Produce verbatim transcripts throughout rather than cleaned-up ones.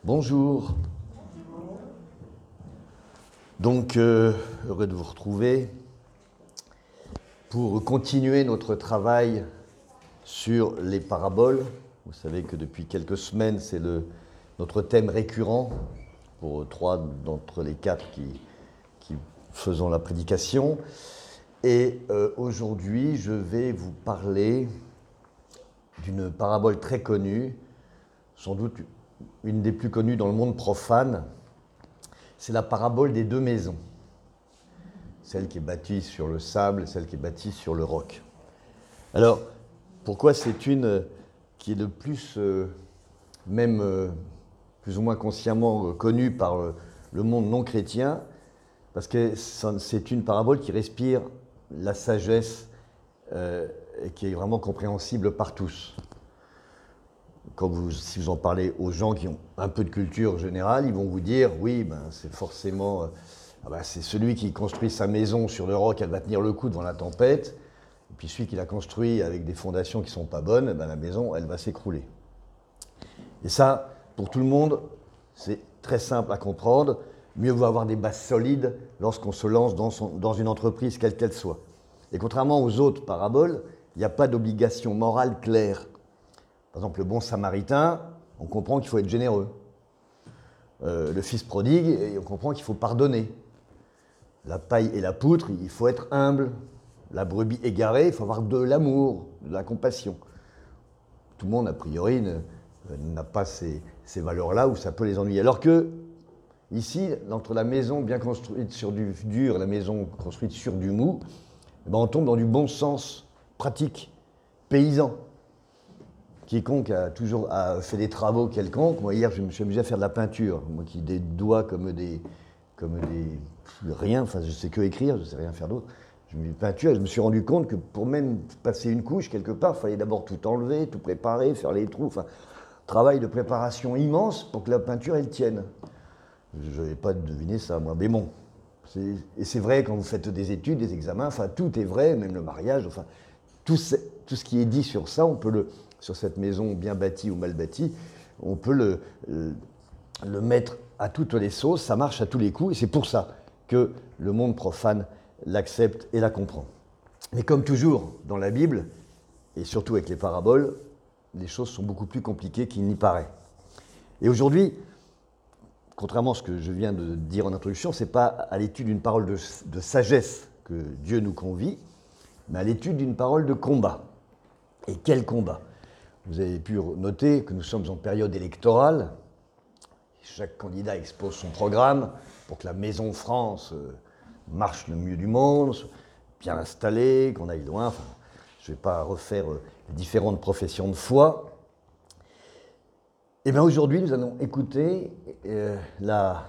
Bonjour. Donc, euh, heureux de vous retrouver pour continuer notre travail sur les paraboles. Vous savez que depuis quelques semaines, c'est le, notre thème récurrent pour trois d'entre les quatre qui, qui faisons la prédication. Et euh, aujourd'hui, je vais vous parler d'une parabole très connue, sans doute une des plus connues dans le monde profane. C'est la parabole des deux maisons. Celle qui est bâtie sur le sable et celle qui est bâtie sur le roc. Alors, pourquoi c'est une qui est le plus, euh, même euh, plus ou moins consciemment euh, connue par euh, le monde non chrétien? Parce que c'est une parabole qui respire la sagesse euh, et qui est vraiment compréhensible par tous. Quand vous, si vous en parlez aux gens qui ont un peu de culture générale, ils vont vous dire, oui, ben, c'est forcément, euh, ah ben, c'est celui qui construit sa maison sur le roc, elle va tenir le coup devant la tempête, et puis celui qui l'a construit avec des fondations qui ne sont pas bonnes, ben, la maison, elle va s'écrouler. Et ça, pour tout le monde, c'est très simple à comprendre. Mieux vaut avoir des bases solides lorsqu'on se lance dans, son, dans une entreprise, quelle qu'elle soit. Et contrairement aux autres paraboles, il n'y a pas d'obligation morale claire. Par exemple, le bon samaritain, on comprend qu'il faut être généreux. Euh, le fils prodigue, on comprend qu'il faut pardonner. La paille et la poutre, il faut être humble. La brebis égarée, il faut avoir de l'amour, de la compassion. Tout le monde, a priori, ne, n'a pas ces, ces valeurs-là ou ça peut les ennuyer. Alors que, ici, entre la maison bien construite sur du dur et la maison construite sur du mou, eh ben on tombe dans du bon sens pratique, paysan. Quiconque a toujours a fait des travaux quelconques, moi hier je me suis amusé à faire de la peinture, moi qui ai des doigts comme des, comme des rien, enfin je sais que écrire, je sais rien faire d'autre. Je me peinture et je me suis rendu compte que pour même passer une couche quelque part, il fallait d'abord tout enlever, tout préparer, faire les trous, enfin travail de préparation immense pour que la peinture elle tienne. Je n'avais pas deviné ça moi, mais bon. C'est, et c'est vrai quand vous faites des études, des examens, enfin tout est vrai, même le mariage, enfin tout, tout ce qui est dit sur ça, on peut le sur cette maison bien bâtie ou mal bâtie, on peut le, le, le mettre à toutes les sauces, ça marche à tous les coups, et c'est pour ça que le monde profane l'accepte et la comprend. Mais comme toujours dans la Bible, et surtout avec les paraboles, les choses sont beaucoup plus compliquées qu'il n'y paraît. Et aujourd'hui, contrairement à ce que je viens de dire en introduction, ce n'est pas à l'étude d'une parole de, de sagesse que Dieu nous convie, mais à l'étude d'une parole de combat. Et quel combat ? Vous avez pu noter que nous sommes en période électorale. Chaque candidat expose son programme pour que la Maison France marche le mieux du monde, soit bien installée, qu'on aille loin. Enfin, je ne vais pas refaire les différentes professions de foi. Et bien aujourd'hui, nous allons écouter euh, la,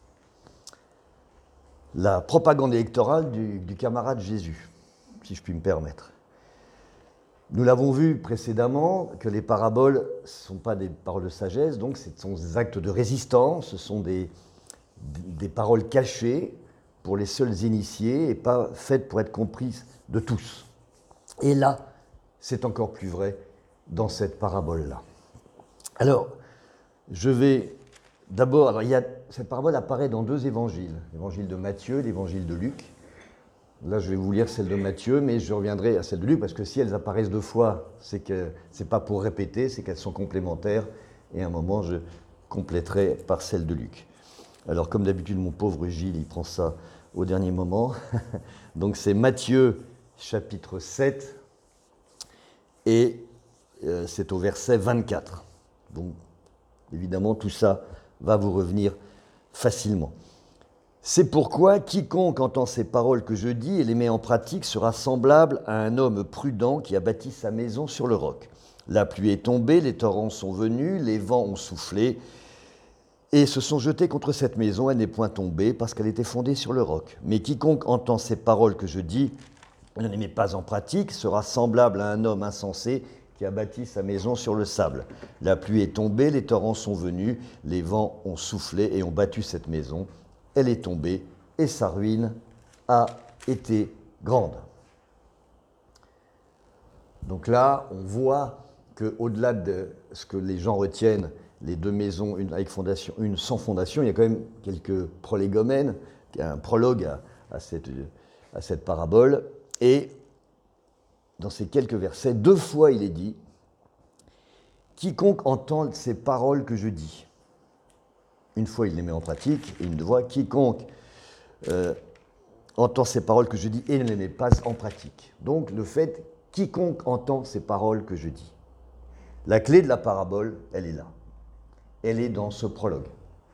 la propagande électorale du, du camarade Jésus, si je puis me permettre. Nous l'avons vu précédemment que les paraboles ne sont pas des paroles de sagesse, donc ce sont des actes de résistance, ce sont des, des paroles cachées pour les seuls initiés et pas faites pour être comprises de tous. Et là, c'est encore plus vrai dans cette parabole-là. Alors, je vais d'abord, alors il y a, cette parabole apparaît dans deux évangiles, l'évangile de Matthieu et l'évangile de Luc. Là, je vais vous lire celle de Matthieu, mais je reviendrai à celle de Luc, parce que si elles apparaissent deux fois, c'est que c'est pas pour répéter, c'est qu'elles sont complémentaires, et à un moment, je compléterai par celle de Luc. Alors, comme d'habitude, mon pauvre Gilles, il prend ça au dernier moment. Donc, c'est Matthieu, chapitre sept, et euh, c'est au verset vingt-quatre. Donc, évidemment, tout ça va vous revenir facilement. C'est pourquoi quiconque entend ces paroles que je dis et les met en pratique sera semblable à un homme prudent qui a bâti sa maison sur le roc. La pluie est tombée, les torrents sont venus, les vents ont soufflé et se sont jetés contre cette maison. Elle n'est point tombée parce qu'elle était fondée sur le roc. Mais quiconque entend ces paroles que je dis et ne les met pas en pratique sera semblable à un homme insensé qui a bâti sa maison sur le sable. La pluie est tombée, les torrents sont venus, les vents ont soufflé et ont battu cette maison. Elle est tombée et sa ruine a été grande. Donc là, on voit qu'au-delà de ce que les gens retiennent, les deux maisons, une avec fondation, une sans fondation. Il y a quand même quelques prolégomènes, un prologue à, à, cette, à cette parabole. Et dans ces quelques versets, deux fois il est dit « Quiconque entend ces paroles que je dis ». Une fois il les met en pratique, et une fois « Quiconque euh, entend ces paroles que je dis et ne les met pas en pratique ». Donc le fait « Quiconque entend ces paroles que je dis ». La clé de la parabole, elle est là. Elle est dans ce prologue.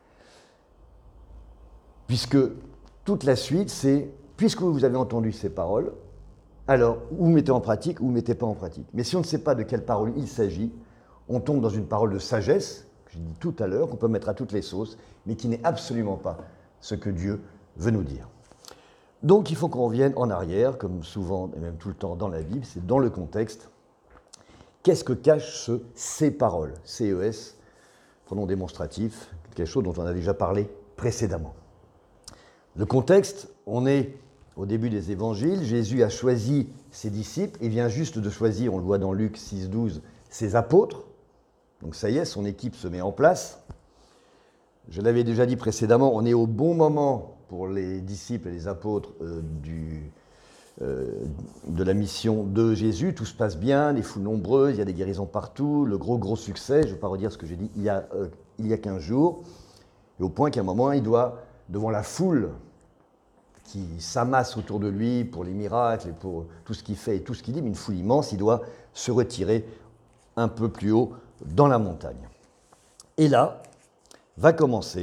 Puisque toute la suite, c'est « Puisque vous avez entendu ces paroles, alors ou vous mettez en pratique ou vous ne mettez pas en pratique ». Mais si on ne sait pas de quelle parole il s'agit, on tombe dans une parole de sagesse, que j'ai dit tout à l'heure, qu'on peut mettre à toutes les sauces, mais qui n'est absolument pas ce que Dieu veut nous dire. Donc il faut qu'on revienne en arrière, comme souvent et même tout le temps dans la Bible, c'est dans le contexte. Qu'est-ce que cachent ce, ces paroles, C E S, pronom démonstratif, quelque chose dont on a déjà parlé précédemment. Le contexte, on est au début des évangiles, Jésus a choisi ses disciples, il vient juste de choisir, on le voit dans Luc six douze, ses apôtres. Donc ça y est, son équipe se met en place. Je l'avais déjà dit précédemment, on est au bon moment pour les disciples et les apôtres euh, du, euh, de la mission de Jésus. Tout se passe bien, les foules nombreuses, il y a des guérisons partout, le gros gros succès, je ne vais pas redire ce que j'ai dit il y a, euh, il y a quinze jours, et au point qu'à un moment, il doit, devant la foule qui s'amasse autour de lui pour les miracles et pour tout ce qu'il fait et tout ce qu'il dit, mais une foule immense, il doit se retirer un peu plus haut dans la montagne. Et là, va commencer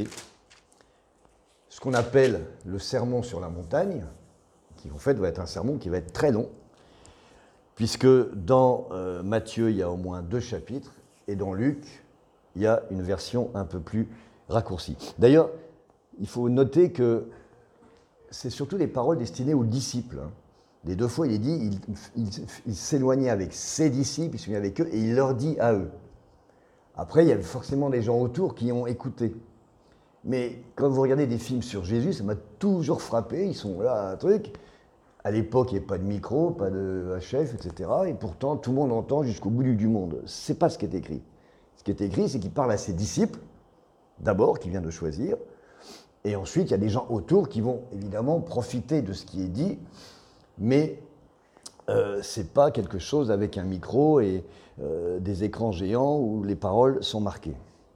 ce qu'on appelle le sermon sur la montagne, qui en fait va être un sermon qui va être très long, puisque dans euh, Matthieu, il y a au moins deux chapitres, et dans Luc, il y a une version un peu plus raccourcie. D'ailleurs, il faut noter que c'est surtout des paroles destinées aux disciples. Hein. Les deux fois, il est dit, il, il, il s'éloignait avec ses disciples, il se mit avec eux, et il leur dit à eux. Après, il y a forcément des gens autour qui ont écouté. Mais quand vous regardez des films sur Jésus, ça m'a toujours frappé, ils sont là, un truc. À l'époque, il n'y avait pas de micro, pas de H F, et cetera. Et pourtant, tout le monde entend jusqu'au bout du monde. Ce n'est pas ce qui est écrit. Ce qui est écrit, c'est qu'il parle à ses disciples, d'abord, qu'il vient de choisir. Et ensuite, il y a des gens autour qui vont évidemment profiter de ce qui est dit, mais euh, ce n'est pas quelque chose avec un micro et euh, des écrans géants où les paroles sont marquées.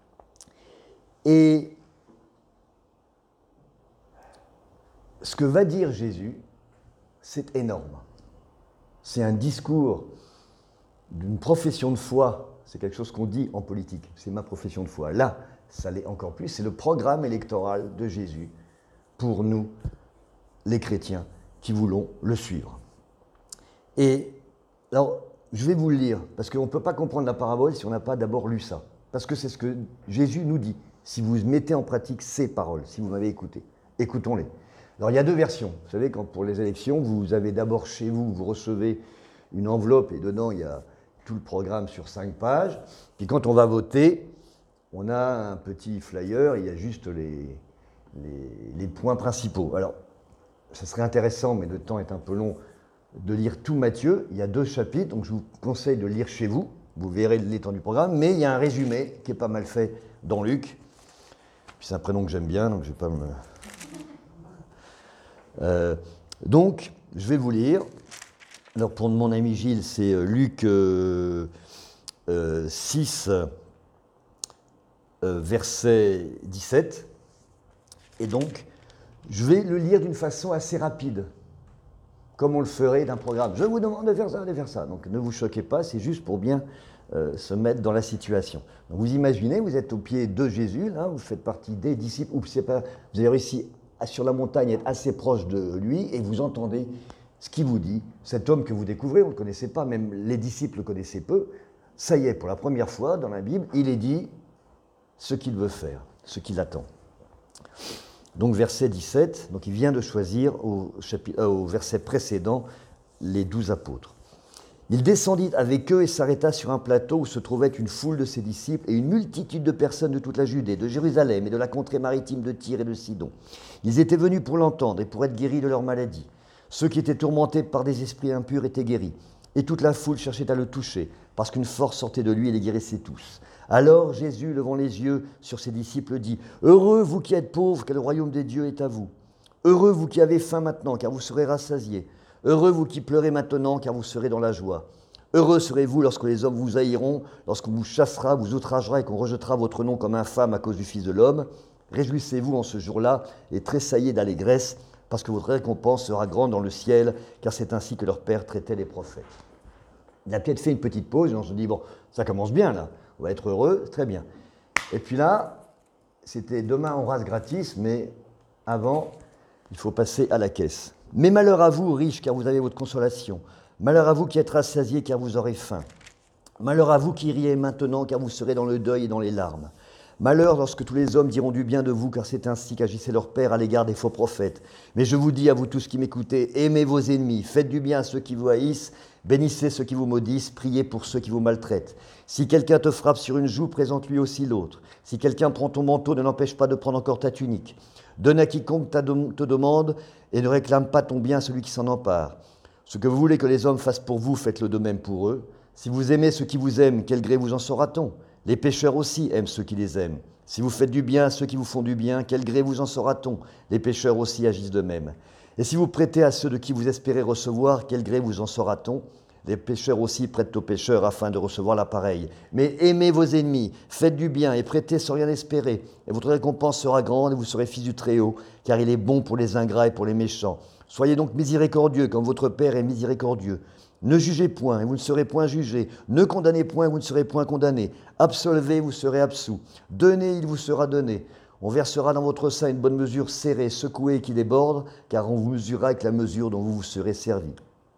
Et ce que va dire Jésus, c'est énorme. C'est un discours d'une profession de foi, c'est quelque chose qu'on dit en politique, c'est ma profession de foi. Là, ça l'est encore plus, c'est le programme électoral de Jésus pour nous, les chrétiens, qui voulons le suivre. Et alors, je vais vous le lire, parce qu'on ne peut pas comprendre la parabole si on n'a pas d'abord lu ça. Parce que c'est ce que Jésus nous dit. Si vous mettez en pratique ces paroles, si vous m'avez écouté, écoutons-les. Alors, il y a deux versions. Vous savez, quand pour les élections, vous avez d'abord chez vous, vous recevez une enveloppe et dedans, il y a tout le programme sur cinq pages. Puis quand on va voter, on a un petit flyer, il y a juste les, les, les points principaux. Alors, ça serait intéressant, mais le temps est un peu long, de lire tout Matthieu. Il y a deux chapitres, donc je vous conseille de lire chez vous. Vous verrez l'étendue du programme, mais il y a un résumé qui est pas mal fait dans Luc. Puis c'est un prénom que j'aime bien, donc je ne vais pas me... Euh, donc, je vais vous lire. Alors, pour mon ami Gilles, c'est Luc euh, euh, six, euh, verset dix-sept. Et donc, je vais le lire d'une façon assez rapide, comme on le ferait d'un programme. Je vous demande de faire ça, de faire ça. Donc, ne vous choquez pas, c'est juste pour bien euh, se mettre dans la situation. Donc, vous imaginez, vous êtes au pied de Jésus, là, vous faites partie des disciples, ou c'est pas, vous avez réussi sur la montagne, être assez proche de lui, et vous entendez ce qu'il vous dit. Cet homme que vous découvrez, on ne le connaissait pas, même les disciples le connaissaient peu. Ça y est, pour la première fois dans la Bible, il est dit ce qu'il veut faire, ce qu'il attend. Donc verset dix-sept, donc il vient de choisir au, chapitre, euh, au verset précédent les douze apôtres. Il descendit avec eux et s'arrêta sur un plateau où se trouvait une foule de ses disciples et une multitude de personnes de toute la Judée, de Jérusalem et de la contrée maritime de Tyr et de Sidon. Ils étaient venus pour l'entendre et pour être guéris de leur maladie. Ceux qui étaient tourmentés par des esprits impurs étaient guéris. Et toute la foule cherchait à le toucher, parce qu'une force sortait de lui et les guérissait tous. Alors Jésus, levant les yeux sur ses disciples, dit « Heureux vous qui êtes pauvres, car le royaume des dieux est à vous. Heureux vous qui avez faim maintenant, car vous serez rassasiés. Heureux vous qui pleurez maintenant, car vous serez dans la joie. Heureux serez-vous lorsque les hommes vous haïront, lorsqu'on vous chassera, vous outragera et qu'on rejettera votre nom comme infâme à cause du Fils de l'homme. Réjouissez-vous en ce jour-là et tressaillez d'allégresse, parce que votre récompense sera grande dans le ciel, car c'est ainsi que leur Père traitait les prophètes. » Il a peut-être fait une petite pause et on se dit « Bon, ça commence bien là, on va être heureux, très bien. » Et puis là, c'était demain on rase gratis, mais avant, il faut passer à la caisse. « Mais malheur à vous, riches, car vous avez votre consolation. Malheur à vous qui êtes rassasiés, car vous aurez faim. Malheur à vous qui riez maintenant, car vous serez dans le deuil et dans les larmes. Malheur lorsque tous les hommes diront du bien de vous, car c'est ainsi qu'agissait leur Père à l'égard des faux prophètes. Mais je vous dis à vous tous qui m'écoutez, aimez vos ennemis, faites du bien à ceux qui vous haïssent, bénissez ceux qui vous maudissent, priez pour ceux qui vous maltraitent. Si quelqu'un te frappe sur une joue, présente-lui aussi l'autre. Si quelqu'un prend ton manteau, ne l'empêche pas de prendre encore ta tunique. Donne à quiconque te demande et ne réclame pas ton bien à celui qui s'en empare. Ce que vous voulez que les hommes fassent pour vous, faites-le de même pour eux. Si vous aimez ceux qui vous aiment, quel gré vous en saura-t-on ? Les pécheurs aussi aiment ceux qui les aiment. Si vous faites du bien à ceux qui vous font du bien, quel gré vous en saura-t-on ? Les pécheurs aussi agissent de même. Et si vous prêtez à ceux de qui vous espérez recevoir, quel gré vous en saura-t-on ? Les pécheurs aussi prêtent aux pécheurs afin de recevoir l'appareil. Mais aimez vos ennemis, faites du bien et prêtez sans rien espérer. Et votre récompense sera grande et vous serez fils du Très-Haut, car il est bon pour les ingrats et pour les méchants. Soyez donc miséricordieux comme votre Père est miséricordieux. Ne jugez point, et vous ne serez point jugés. Ne condamnez point, et vous ne serez point condamnés. Absolvez, vous serez absous. Donnez, il vous sera donné. On versera dans votre sein une bonne mesure serrée, secouée et qui déborde, car on vous mesurera avec la mesure dont vous vous serez servis.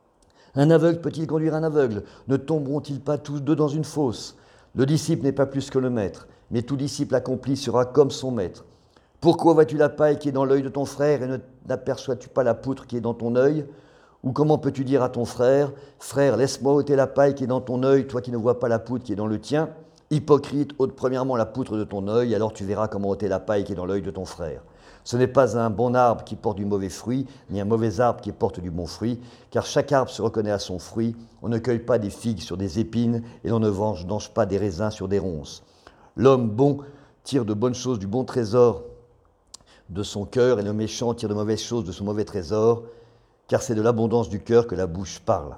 Un aveugle peut-il conduire un aveugle ? Ne tomberont-ils pas tous deux dans une fosse ? Le disciple n'est pas plus que le maître, mais tout disciple accompli sera comme son maître. Pourquoi vois-tu la paille qui est dans l'œil de ton frère et ne n'aperçois-tu pas la poutre qui est dans ton œil ? Ou comment peux-tu dire à ton frère, « Frère, laisse-moi ôter la paille qui est dans ton œil, toi qui ne vois pas la poutre qui est dans le tien ?» Hypocrite, ôte premièrement la poutre de ton œil, alors tu verras comment ôter la paille qui est dans l'œil de ton frère. Ce n'est pas un bon arbre qui porte du mauvais fruit, ni un mauvais arbre qui porte du bon fruit, car chaque arbre se reconnaît à son fruit. On ne cueille pas des figues sur des épines, et l'on ne vendange pas des raisins sur des ronces. L'homme bon tire de bonnes choses du bon trésor de son cœur, et le méchant tire de mauvaises choses de son mauvais trésor, car c'est de l'abondance du cœur que la bouche parle.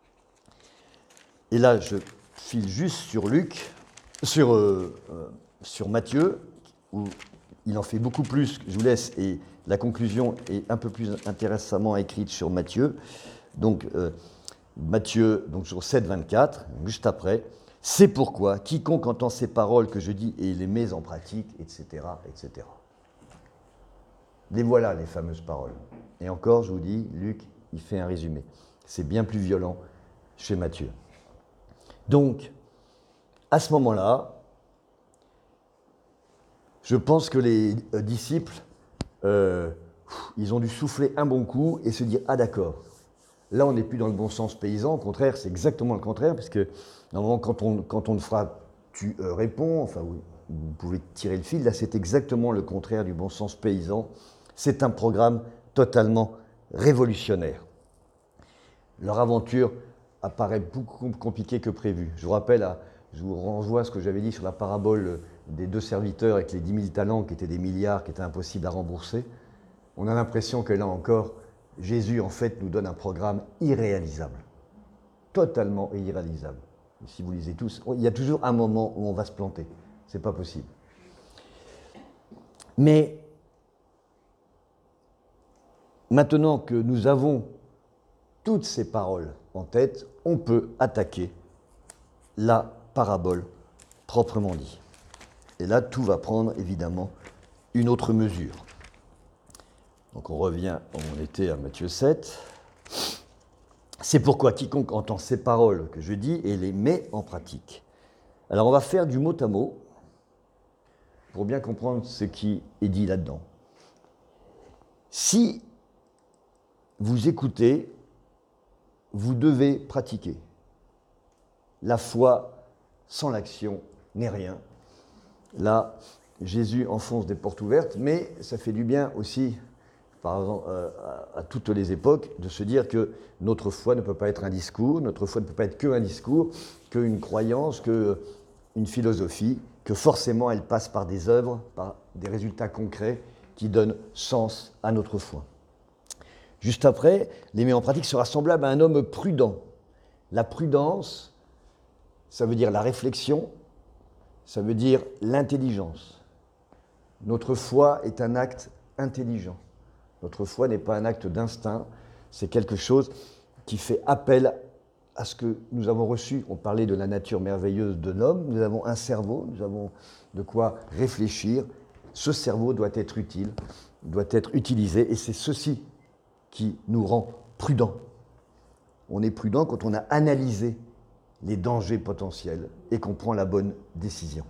Et là, je file juste sur Luc, sur, euh, euh, sur Matthieu, où il en fait beaucoup plus, je vous laisse, et la conclusion est un peu plus intéressamment écrite sur Matthieu. Donc, euh, Matthieu, donc sur sept, vingt-quatre, juste après, « C'est pourquoi quiconque entend ces paroles que je dis et les met en pratique, et cetera, et cetera » Les voilà, les fameuses paroles. Et encore, je vous dis, Luc, il fait un résumé. C'est bien plus violent chez Matthieu. Donc, à ce moment-là, je pense que les euh, disciples, euh, ils ont dû souffler un bon coup et se dire « Ah d'accord, là on n'est plus dans le bon sens paysan, au contraire, c'est exactement le contraire, parce que normalement quand on, quand on te frappe, tu euh, réponds, enfin vous, vous pouvez tirer le fil, là c'est exactement le contraire du bon sens paysan. C'est un programme totalement révolutionnaire. Leur aventure apparaît beaucoup plus compliquée que prévu. Je vous rappelle, à, je vous renvoie à ce que j'avais dit sur la parabole des deux serviteurs avec les dix mille talents qui étaient des milliards, qui étaient impossibles à rembourser. On a l'impression que là encore, Jésus en fait nous donne un programme irréalisable, totalement irréalisable. Et si vous lisez tous, il y a toujours un moment où on va se planter. C'est pas possible. Mais maintenant que nous avons toutes ces paroles en tête, on peut attaquer la parabole proprement dit. Et là, tout va prendre évidemment une autre mesure. Donc on revient, on était à Matthieu sept. C'est pourquoi quiconque entend ces paroles que je dis et les met en pratique. Alors on va faire du mot à mot pour bien comprendre ce qui est dit là-dedans. Si vous écoutez, vous devez pratiquer. La foi sans l'action n'est rien. Là, Jésus enfonce des portes ouvertes, mais ça fait du bien aussi, par exemple, euh, à, à toutes les époques, de se dire que notre foi ne peut pas être un discours, notre foi ne peut pas être qu'un discours, qu'une croyance, que une philosophie, que forcément elle passe par des œuvres, par des résultats concrets qui donnent sens à notre foi. Juste après, les met en pratique sera semblable à un homme prudent. La prudence, ça veut dire la réflexion, ça veut dire l'intelligence. Notre foi est un acte intelligent. Notre foi n'est pas un acte d'instinct, c'est quelque chose qui fait appel à ce que nous avons reçu. On parlait de la nature merveilleuse de l'homme, nous avons un cerveau, nous avons de quoi réfléchir. Ce cerveau doit être utile, doit être utilisé, et c'est ceci qui nous rend prudents. On est prudent quand on a analysé les dangers potentiels et qu'on prend la bonne décision.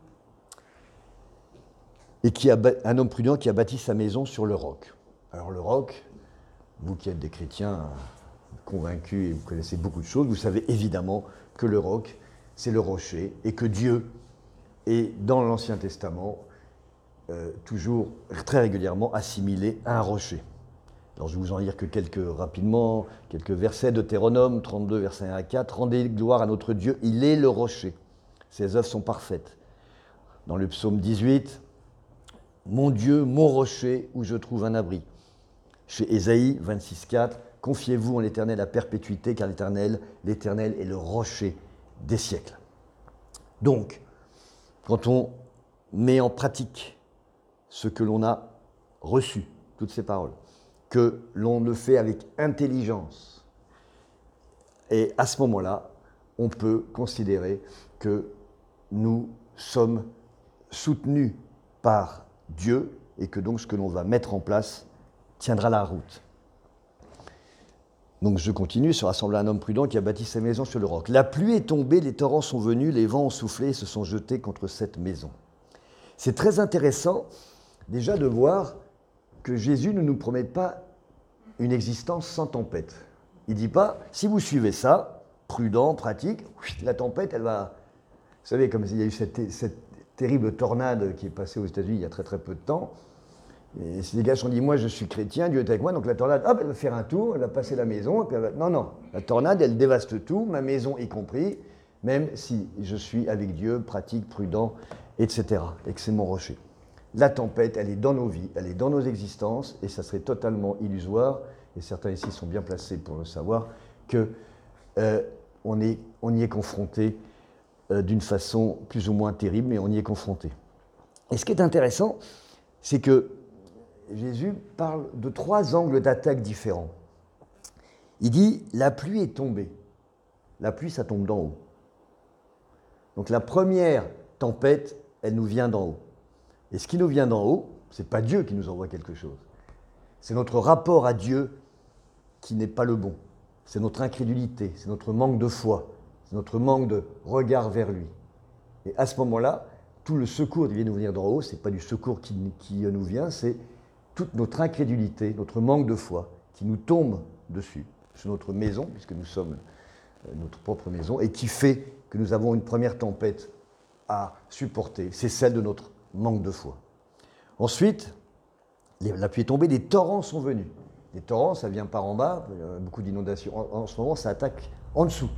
Et qui a un homme prudent qui a bâti sa maison sur le roc. Alors le roc, vous qui êtes des chrétiens convaincus et vous connaissez beaucoup de choses, vous savez évidemment que le roc, c'est le rocher et que Dieu est, dans l'Ancien Testament, euh, toujours très régulièrement assimilé à un rocher. Alors je vais vous en lire que quelques rapidement, quelques versets de Deutéronome trente-deux, versets un à quatre. « Rendez gloire à notre Dieu, il est le rocher. Ses œuvres sont parfaites. » Dans le psaume dix-huit, « Mon Dieu, mon rocher, où je trouve un abri. » Chez Ésaïe vingt-six, quatre, « Confiez-vous en l'Éternel à perpétuité, car l'Éternel, l'Éternel est le rocher des siècles. » Donc, quand on met en pratique ce que l'on a reçu, toutes ces paroles, que l'on le fait avec intelligence, et à ce moment-là, on peut considérer que nous sommes soutenus par Dieu et que donc ce que l'on va mettre en place tiendra la route. Donc je continue, se rassembla un homme prudent qui a bâti sa maison sur le roc. La pluie est tombée, les torrents sont venus, les vents ont soufflé et se sont jetés contre cette maison. C'est très intéressant déjà de voir que Jésus ne nous promet pas une existence sans tempête. Il ne dit pas, si vous suivez ça, prudent, pratique, la tempête, elle va... Vous savez, comme il y a eu cette, cette terrible tornade qui est passée aux États-Unis il y a très très peu de temps, et les gars se sont dit, moi je suis chrétien, Dieu est avec moi, donc la tornade, hop, elle va faire un tour, elle va passer la maison, et puis elle va... Non, non, la tornade, elle dévaste tout, ma maison y compris, même si je suis avec Dieu, pratique, prudent, et cetera, et que c'est mon rocher. La tempête, elle est dans nos vies, elle est dans nos existences, et ça serait totalement illusoire, et certains ici sont bien placés pour le savoir, qu'on euh, est, on y est confronté euh, d'une façon plus ou moins terrible, mais on y est confronté. Et ce qui est intéressant, c'est que Jésus parle de trois angles d'attaque différents. Il dit, la pluie est tombée. La pluie, ça tombe d'en haut. Donc la première tempête, elle nous vient d'en haut. Et ce qui nous vient d'en haut, ce n'est pas Dieu qui nous envoie quelque chose. C'est notre rapport à Dieu qui n'est pas le bon. C'est notre incrédulité, c'est notre manque de foi, c'est notre manque de regard vers lui. Et à ce moment-là, tout le secours qui vient nous venir d'en haut, ce n'est pas du secours qui, qui nous vient, c'est toute notre incrédulité, notre manque de foi qui nous tombe dessus, sur notre maison, puisque nous sommes notre propre maison, et qui fait que nous avons une première tempête à supporter. C'est celle de notre manque de foi. Ensuite, la pluie est tombée, des torrents sont venus. Les torrents, ça vient par en bas, il y a beaucoup d'inondations. En, en ce moment, ça attaque en dessous.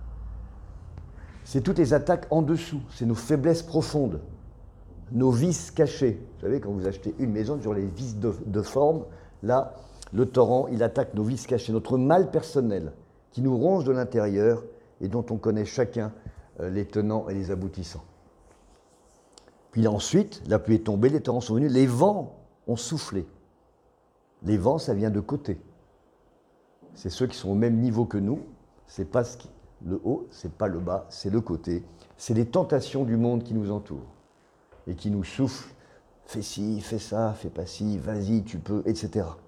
C'est toutes les attaques en dessous, c'est nos faiblesses profondes, nos vices cachés. Vous savez, quand vous achetez une maison, sur les vices de, de forme, là, le torrent, il attaque nos vices cachés, notre mal personnel, qui nous ronge de l'intérieur et dont on connaît chacun euh, les tenants et les aboutissants. Puis ensuite, la pluie est tombée, les torrents sont venus, les vents ont soufflé. Les vents, ça vient de côté. C'est ceux qui sont au même niveau que nous. C'est pas ce qui, le haut, c'est pas le bas, c'est le côté. C'est les tentations du monde qui nous entourent et qui nous soufflent. Fais ci, fais ça, fais pas ci, vas-y, tu peux, et cetera.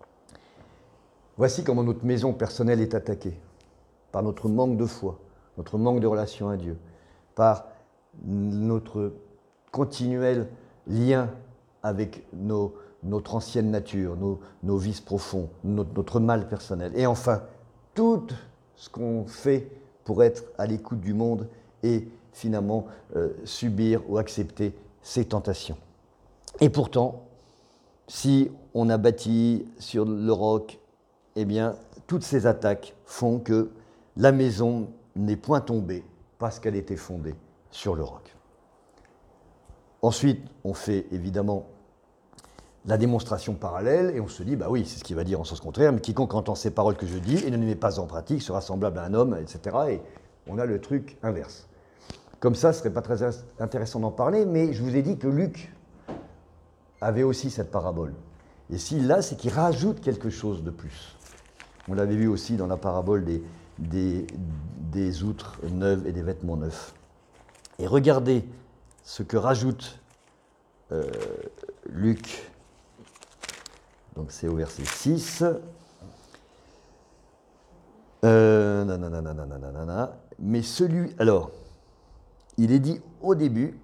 Voici comment notre maison personnelle est attaquée. Par notre manque de foi, notre manque de relation à Dieu, par notre continuel lien avec nos, notre ancienne nature, nos, nos vices profonds, notre, notre mal personnel. Et enfin, tout ce qu'on fait pour être à l'écoute du monde et finalement euh, subir ou accepter ces tentations. Et pourtant, si on a bâti sur le roc, eh bien, toutes ces attaques font que la maison n'est point tombée parce qu'elle était fondée sur le roc. Ensuite, on fait évidemment la démonstration parallèle et on se dit, bah oui, c'est ce qu'il va dire en sens contraire, mais quiconque entend ces paroles que je dis et ne les met pas en pratique sera semblable à un homme, et cetera. Et on a le truc inverse. Comme ça, ce ne serait pas très intéressant d'en parler, mais je vous ai dit que Luc avait aussi cette parabole. Et s'il l'a, c'est qu'il rajoute quelque chose de plus. On l'avait vu aussi dans la parabole des, des, des outres neuves et des vêtements neufs. Et regardez ce que rajoute euh, Luc. Donc c'est au verset six. Euh, nanana, nanana, mais celui... Alors, il est dit au début,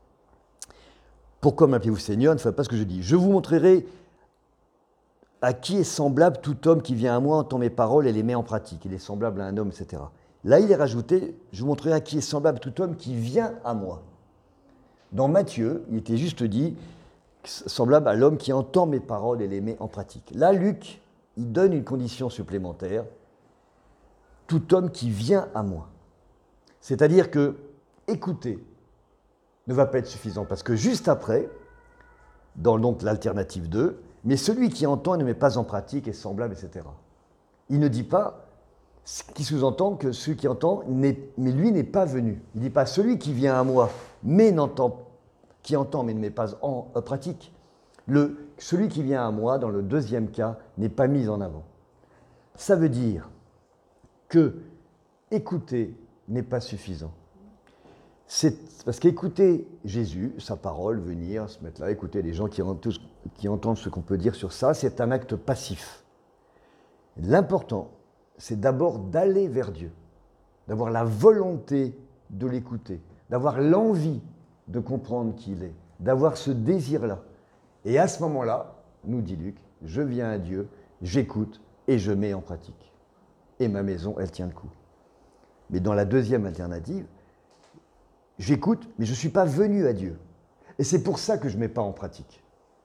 « Pourquoi m'appelez-vous Seigneur ? Ne faites pas ce que je dis. Je vous montrerai à qui est semblable tout homme qui vient à moi, entend mes paroles et les met en pratique. Il est semblable à un homme, et cetera » Là, il est rajouté, « Je vous montrerai à qui est semblable tout homme qui vient à moi. » Dans Matthieu, il était juste dit, semblable à l'homme qui entend mes paroles et les met en pratique. Là, Luc, il donne une condition supplémentaire, tout homme qui vient à moi. C'est-à-dire que écouter ne va pas être suffisant, parce que juste après, dans donc l'alternative deux, mais celui qui entend et ne met pas en pratique est semblable, et cetera. Il ne dit pas, ce qui sous-entend que celui qui entend, mais lui n'est pas venu. Il ne dit pas celui qui vient à moi, mais n'entend, qui entend mais ne met pas en pratique. Le, celui qui vient à moi, dans le deuxième cas, n'est pas mis en avant. Ça veut dire que écouter n'est pas suffisant. C'est parce qu'écouter Jésus, sa parole, venir, se mettre là, écouter les gens qui, qui entendent ce qu'on peut dire sur ça, c'est un acte passif. L'important, c'est d'abord d'aller vers Dieu, d'avoir la volonté de l'écouter, d'avoir l'envie de comprendre qui il est, d'avoir ce désir-là. Et à ce moment-là, nous dit Luc, je viens à Dieu, j'écoute et je mets en pratique. Et ma maison, elle tient le coup. Mais dans la deuxième alternative, j'écoute, mais je ne suis pas venu à Dieu. Et c'est pour ça que je ne mets pas en pratique.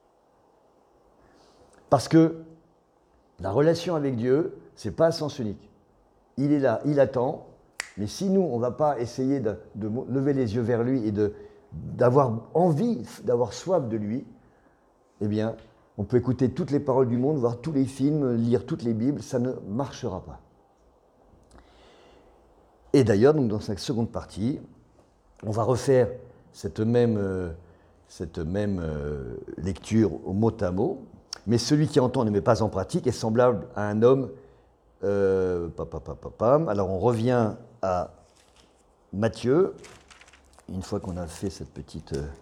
Parce que la relation avec Dieu, ce n'est pas à sens unique. Il est là, il attend, mais si nous, on ne va pas essayer de, de lever les yeux vers lui et de, d'avoir envie, d'avoir soif de lui, eh bien, on peut écouter toutes les paroles du monde, voir tous les films, lire toutes les Bibles, ça ne marchera pas. Et d'ailleurs, donc dans cette seconde partie, on va refaire cette même, euh, cette même euh, lecture au mot à mot, mais celui qui entend ne met pas en pratique est semblable à un homme. Euh, papapapapam. Alors on revient à Matthieu, une fois qu'on a fait cette petite, euh,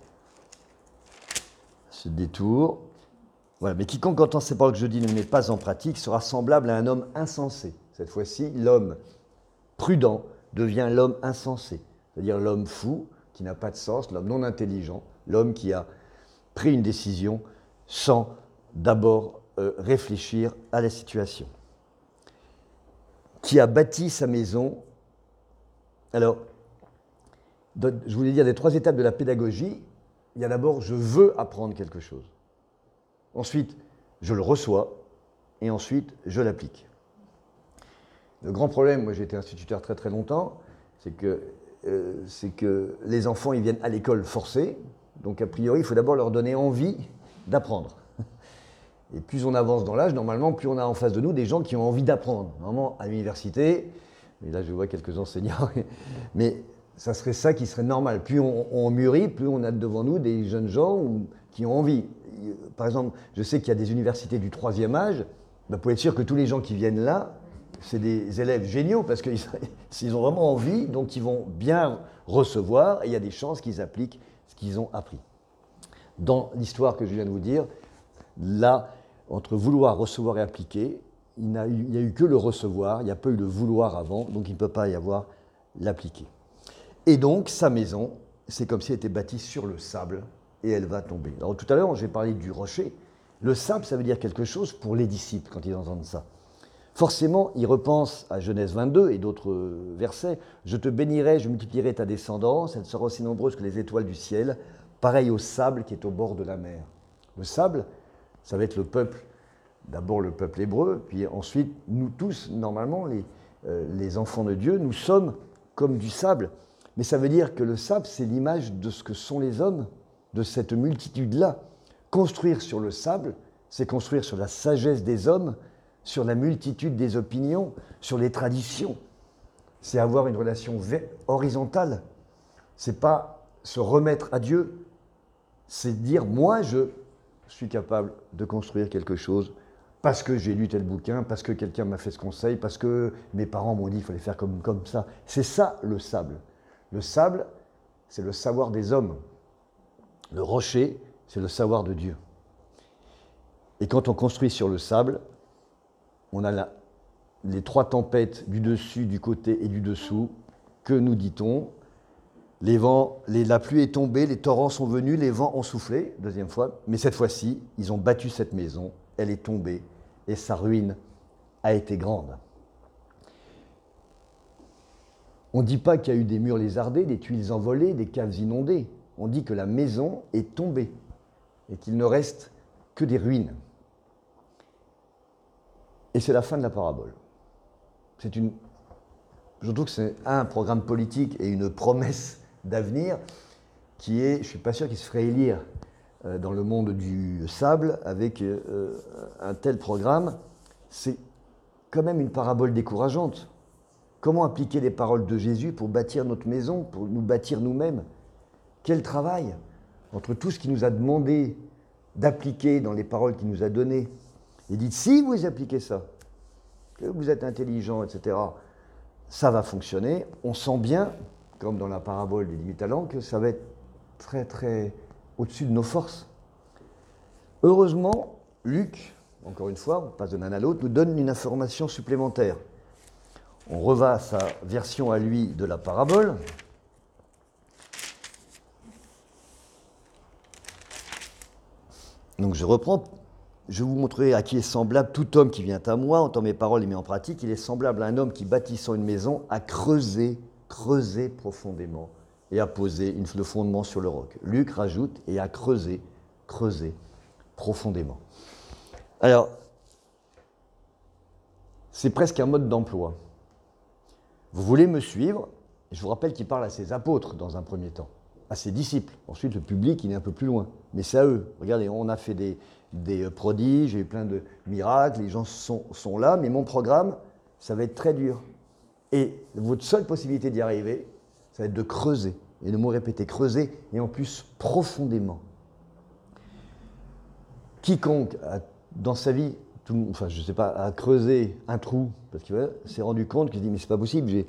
ce détour. Voilà, mais quiconque entend ces paroles que je dis ne met pas en pratique sera semblable à un homme insensé. Cette fois-ci, l'homme prudent devient l'homme insensé, c'est-à-dire l'homme fou, qui n'a pas de sens, l'homme non intelligent, l'homme qui a pris une décision sans d'abord euh, réfléchir à la situation, qui a bâti sa maison. Alors, je voulais dire les trois étapes de la pédagogie. Il y a d'abord, je veux apprendre quelque chose. Ensuite, je le reçois. Et ensuite, je l'applique. Le grand problème, moi j'ai été instituteur très très longtemps, c'est que, euh, c'est que les enfants ils viennent à l'école forcés, donc a priori il faut d'abord leur donner envie d'apprendre. Et plus on avance dans l'âge, normalement, plus on a en face de nous des gens qui ont envie d'apprendre. Normalement, à l'université, et là je vois quelques enseignants, mais ça serait ça qui serait normal. Plus on, on mûrit, plus on a devant nous des jeunes gens qui ont envie. Par exemple, je sais qu'il y a des universités du troisième âge, ben, vous pouvez être sûr que tous les gens qui viennent là, c'est des élèves géniaux parce qu'ils ont vraiment envie, donc ils vont bien recevoir et il y a des chances qu'ils appliquent ce qu'ils ont appris. Dans l'histoire que je viens de vous dire, là, entre vouloir, recevoir et appliquer, il n'y a, a eu que le recevoir, il n'y a pas eu le vouloir avant, donc il ne peut pas y avoir l'appliquer. Et donc, sa maison, c'est comme si elle était bâtie sur le sable et elle va tomber. Alors tout à l'heure, j'ai parlé du rocher. Le sable, ça veut dire quelque chose pour les disciples quand ils entendent ça. Forcément, ils repensent à Genèse vingt-deux et d'autres versets. « Je te bénirai, je multiplierai ta descendance, elle sera aussi nombreuse que les étoiles du ciel, pareil au sable qui est au bord de la mer. » Le sable, ça va être le peuple, d'abord le peuple hébreu, puis ensuite, nous tous, normalement, les, euh, les enfants de Dieu, nous sommes comme du sable. Mais ça veut dire que le sable, c'est l'image de ce que sont les hommes, de cette multitude-là. Construire sur le sable, c'est construire sur la sagesse des hommes, sur la multitude des opinions, sur les traditions. C'est avoir une relation horizontale. C'est pas se remettre à Dieu, c'est dire, moi, je suis capable de construire quelque chose parce que j'ai lu tel bouquin, parce que quelqu'un m'a fait ce conseil, parce que mes parents m'ont dit qu'il fallait faire comme, comme ça. C'est ça, le sable. Le sable, c'est le savoir des hommes. Le rocher, c'est le savoir de Dieu. Et quand on construit sur le sable, on a la, les trois tempêtes du dessus, du côté et du dessous. Que nous dit-on ? Les vents, les, la pluie est tombée, les torrents sont venus, les vents ont soufflé, deuxième fois. Mais cette fois-ci, ils ont battu cette maison, elle est tombée et sa ruine a été grande. On ne dit pas qu'il y a eu des murs lézardés, des tuiles envolées, des caves inondées. On dit que la maison est tombée et qu'il ne reste que des ruines. Et c'est la fin de la parabole. C'est une... Je trouve que c'est un programme politique et une promesse d'avenir qui est, je ne suis pas sûr qu'il se ferait élire euh, dans le monde du sable avec euh, un tel programme. C'est quand même une parabole décourageante. Comment appliquer les paroles de Jésus pour bâtir notre maison, pour nous bâtir nous-mêmes ? Quel travail entre tout ce qu'il nous a demandé d'appliquer dans les paroles qu'il nous a données. Et dites, si vous appliquez ça, que vous êtes intelligent, et cetera, ça va fonctionner. On sent bien, comme dans la parabole des dix talents, que ça va être très, très au-dessus de nos forces. Heureusement, Luc, encore une fois, on passe de l'un à l'autre, nous donne une information supplémentaire. On revat sa version à lui de la parabole. Donc je reprends, je vais vous montrer à qui est semblable tout homme qui vient à moi, entend mes paroles et met en pratique. Il est semblable à un homme qui, bâtissant une maison, a creusé, creusé profondément et a posé une, le fondement sur le roc. Luc rajoute, et a creusé, creusé profondément. Alors, c'est presque un mode d'emploi. Vous voulez me suivre? Je vous rappelle qu'il parle à ses apôtres dans un premier temps, à ses disciples. Ensuite, le public, il est un peu plus loin. Mais c'est à eux. Regardez, on a fait des, des prodiges, j'ai eu plein de miracles, les gens sont, sont là, mais mon programme, ça va être très dur. Et votre seule possibilité d'y arriver, ça va être de creuser. Et le mot répété, creuser, et en plus profondément. Quiconque, a, dans sa vie, tout, enfin je ne sais pas, a creusé un trou, parce qu'il s'est rendu compte qu'il se dit, mais c'est pas possible, j'ai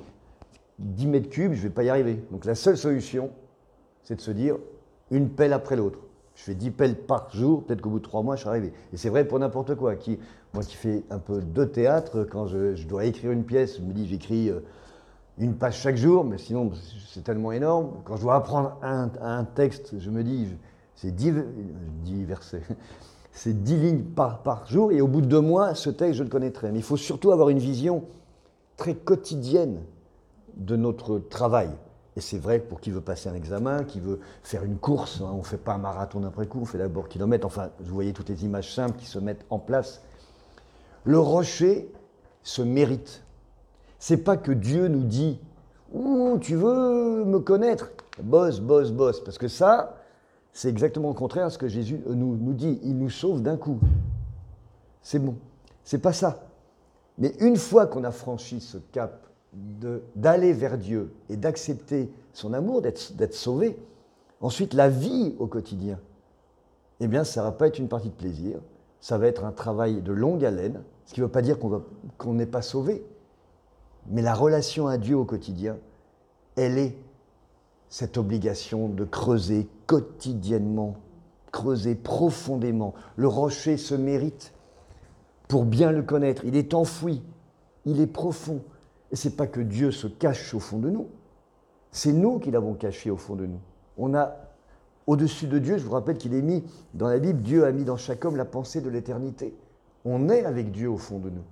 dix mètres cubes, je ne vais pas y arriver. Donc la seule solution, c'est de se dire, une pelle après l'autre. Je fais dix pelles par jour, peut-être qu'au bout de trois mois, je suis arrivé. Et c'est vrai pour n'importe quoi. Qui, moi qui fais un peu de théâtre, quand je, je dois écrire une pièce, je me dis, j'écris euh, une page chaque jour, mais sinon, c'est tellement énorme. Quand je dois apprendre un, un texte, je me dis, c'est dix, dix versets, c'est dix lignes par, par jour, et au bout de deux mois, ce texte, je le connaîtrai. Mais il faut surtout avoir une vision très quotidienne de notre travail. Et c'est vrai pour qui veut passer un examen, qui veut faire une course, hein, on ne fait pas un marathon après coup, on fait d'abord kilomètre. Enfin, vous voyez toutes les images simples qui se mettent en place. Le rocher se mérite. C'est pas que Dieu nous dit « Ouh, tu veux me connaître ?» Bosse, bosse, bosse. Parce que ça, c'est exactement le contraire de ce que Jésus nous, nous dit. Il nous sauve d'un coup. C'est bon. C'est pas ça. Mais une fois qu'on a franchi ce cap De, d'aller vers Dieu et d'accepter son amour, d'être, d'être sauvé, ensuite la vie au quotidien, eh bien ça ne va pas être une partie de plaisir, ça va être un travail de longue haleine, ce qui ne veut pas dire qu'on, va, qu'on n'est pas sauvé, mais la relation à Dieu au quotidien, elle est cette obligation de creuser quotidiennement, creuser profondément. Le rocher se mérite pour bien le connaître, il est enfoui, il est profond. Et ce n'est pas que Dieu se cache au fond de nous, c'est nous qui l'avons caché au fond de nous. On a, au-dessus de Dieu, je vous rappelle qu'il est mis, dans la Bible, Dieu a mis dans chaque homme la pensée de l'éternité. On est avec Dieu au fond de nous.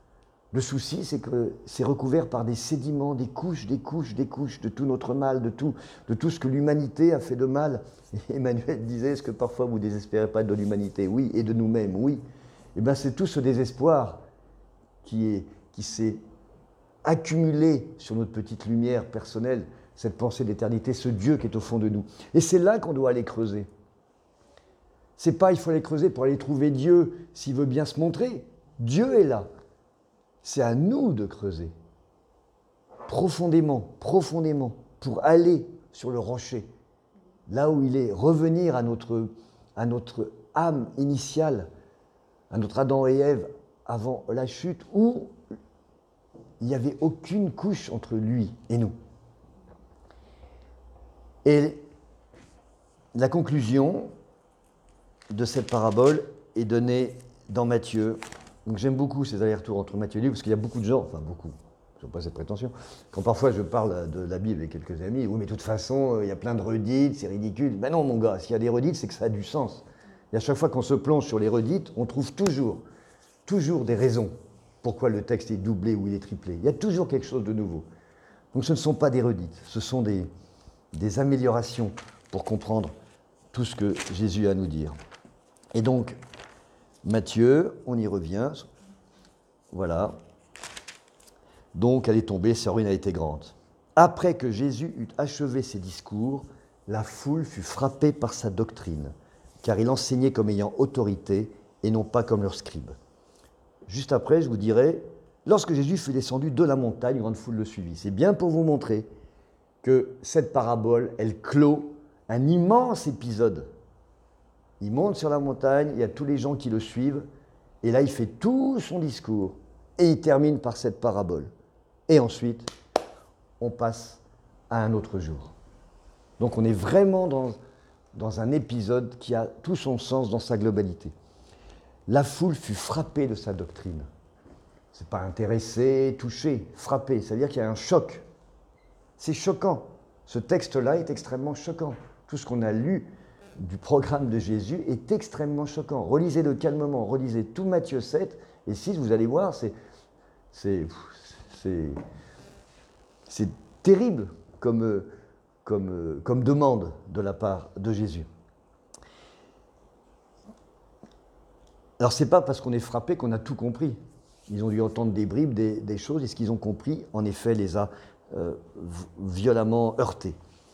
Le souci, c'est que c'est recouvert par des sédiments, des couches, des couches, des couches, de tout notre mal, de tout, de tout ce que l'humanité a fait de mal. Et Emmanuel disait, est-ce que parfois vous ne désespérez pas de l'humanité? Oui, et de nous-mêmes, oui. Et bien c'est tout ce désespoir qui, est, qui s'est accumulé sur notre petite lumière personnelle cette pensée d'éternité, ce Dieu qui est au fond de nous. Et c'est là qu'on doit aller creuser. C'est pas il faut aller creuser pour aller trouver Dieu s'il veut bien se montrer. Dieu est là. C'est à nous de creuser. Profondément, profondément, pour aller sur le rocher, là où il est, revenir à notre, à notre âme initiale, à notre Adam et Ève avant la chute, où il n'y avait aucune couche entre lui et nous. Et la conclusion de cette parabole est donnée dans Matthieu. Donc j'aime beaucoup ces allers-retours entre Matthieu et Luc, parce qu'il y a beaucoup de gens, enfin beaucoup, je n'ai pas cette prétention, quand parfois je parle de la Bible avec quelques amis, oui mais de toute façon, il y a plein de redites, c'est ridicule. Ben non mon gars, s'il y a des redites, c'est que ça a du sens. Et à chaque fois qu'on se plonge sur les redites, on trouve toujours, toujours des raisons pourquoi le texte est doublé ou il est triplé. Il y a toujours quelque chose de nouveau. Donc ce ne sont pas des redites, ce sont des, des améliorations pour comprendre tout ce que Jésus a à nous dire. Et donc, Matthieu, on y revient, voilà. Donc elle est tombée, sa ruine a été grande. Après que Jésus eut achevé ses discours, la foule fut frappée par sa doctrine, car il enseignait comme ayant autorité et non pas comme leurs scribes. Juste après, je vous dirai, lorsque Jésus fut descendu de la montagne, une grande foule le suivit. C'est bien pour vous montrer que cette parabole, elle clôt un immense épisode. Il monte sur la montagne, il y a tous les gens qui le suivent, et là il fait tout son discours, et il termine par cette parabole. Et ensuite, on passe à un autre jour. Donc on est vraiment dans, dans un épisode qui a tout son sens dans sa globalité. La foule fut frappée de sa doctrine. Ce n'est pas intéressé, touché, frappé, c'est-à-dire qu'il y a un choc. C'est choquant. Ce texte-là est extrêmement choquant. Tout ce qu'on a lu du programme de Jésus est extrêmement choquant. Relisez-le calmement, relisez tout Matthieu sept et six, vous allez voir, c'est, c'est, c'est, c'est terrible comme, comme, comme demande de la part de Jésus. Alors, ce n'est pas parce qu'on est frappé qu'on a tout compris. Ils ont dû entendre des bribes, des, des choses, et ce qu'ils ont compris, en effet, les a euh, violemment heurtés.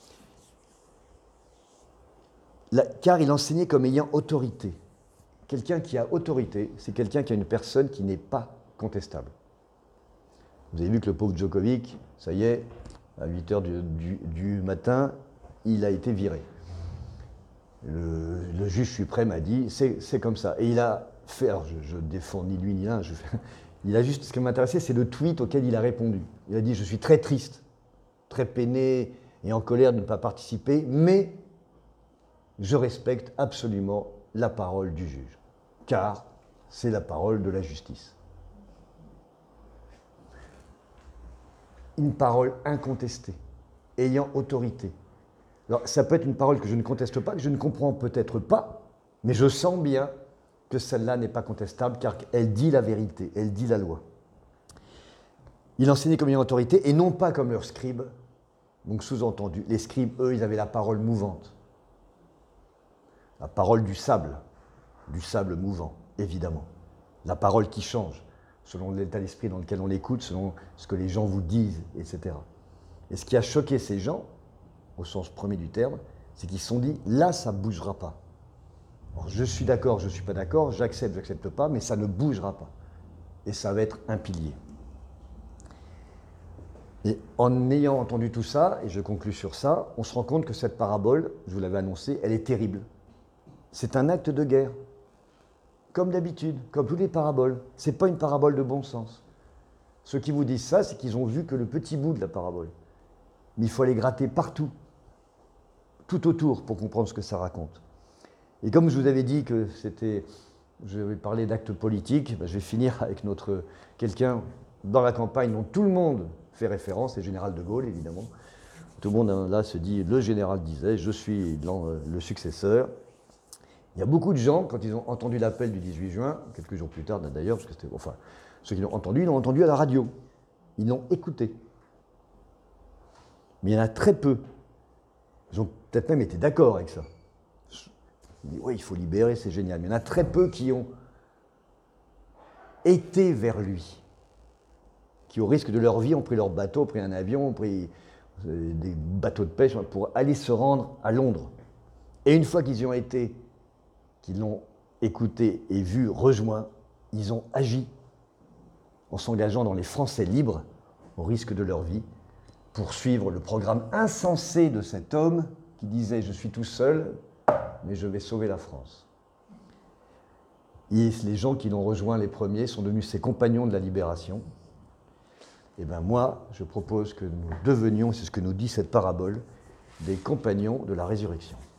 La, car il enseignait comme ayant autorité. Quelqu'un qui a autorité, c'est quelqu'un qui a une personne qui n'est pas contestable. Vous avez vu que le pauvre Djokovic, ça y est, à huit heures du, du, du matin, il a été viré. Le, le juge suprême a dit, c'est, c'est comme ça. Et il a fait, alors je ne défends ni lui ni l'un, je fais, il a juste, ce qui m'intéressait, c'est le tweet auquel il a répondu. Il a dit, je suis très triste, très peiné et en colère de ne pas participer, mais je respecte absolument la parole du juge, car c'est la parole de la justice. Une parole incontestée, ayant autorité. Alors, ça peut être une parole que je ne conteste pas, que je ne comprends peut-être pas, mais je sens bien que celle-là n'est pas contestable, car elle dit la vérité, elle dit la loi. Il enseignait comme ayant autorité, et non pas comme leurs scribes. Donc, sous-entendu, les scribes, eux, ils avaient la parole mouvante. La parole du sable, du sable mouvant, évidemment. La parole qui change, selon l'état d'esprit dans lequel on l'écoute, selon ce que les gens vous disent, et cetera. Et ce qui a choqué ces gens, au sens premier du terme, c'est qu'ils se sont dit, là, ça ne bougera pas. Alors, je suis d'accord, je ne suis pas d'accord, j'accepte, je n'accepte pas, mais ça ne bougera pas. Et ça va être un pilier. Et en ayant entendu tout ça, et je conclus sur ça, on se rend compte que cette parabole, je vous l'avais annoncé, elle est terrible. C'est un acte de guerre. Comme d'habitude, comme toutes les paraboles. Ce n'est pas une parabole de bon sens. Ceux qui vous disent ça, c'est qu'ils ont vu que le petit bout de la parabole. Mais il faut aller gratter partout, tout autour, pour comprendre ce que ça raconte. Et comme je vous avais dit que c'était, je vais parler d'actes politiques, ben je vais finir avec notre quelqu'un dans la campagne dont tout le monde fait référence, c'est le général de Gaulle, évidemment. Tout le monde là se dit, le général disait, je suis le successeur. Il y a beaucoup de gens, quand ils ont entendu l'appel du dix-huit juin, quelques jours plus tard d'ailleurs, parce que c'était, enfin, ceux qui l'ont entendu, ils l'ont entendu à la radio. Ils l'ont écouté. Mais il y en a très peu. Ils ont peut-être même été d'accord avec ça. Ils disent, oui, il faut libérer, c'est génial. Mais il y en a très peu qui ont été vers lui, qui au risque de leur vie ont pris leur bateau, ont pris un avion, ont pris des bateaux de pêche pour aller se rendre à Londres. Et une fois qu'ils y ont été, qu'ils l'ont écouté et vu, rejoint, ils ont agi en s'engageant dans les Français libres, au risque de leur vie, pour suivre le programme insensé de cet homme qui disait « Je suis tout seul, mais je vais sauver la France ». Et les gens qui l'ont rejoint les premiers sont devenus ses compagnons de la libération. Et bien moi, je propose que nous devenions, c'est ce que nous dit cette parabole, des compagnons de la résurrection.